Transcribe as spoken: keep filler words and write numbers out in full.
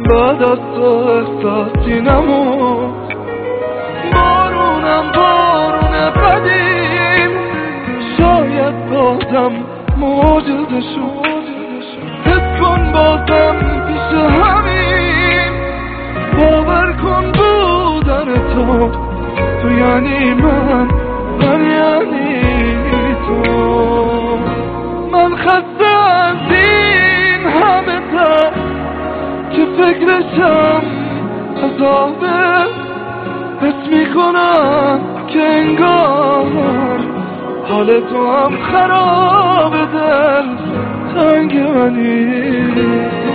بعد از تو احساسی نمود. بارونم بارون قدیم، شاید بازم معجزه شد. حس کن بازم پیش همین، باور کن بودن تو تو یعنی من، من یعنی تو. من خسته از این همه تا که فکرشم عذابه. حس میکنم که انگار حال تو هم خراب، دل تنگ منی.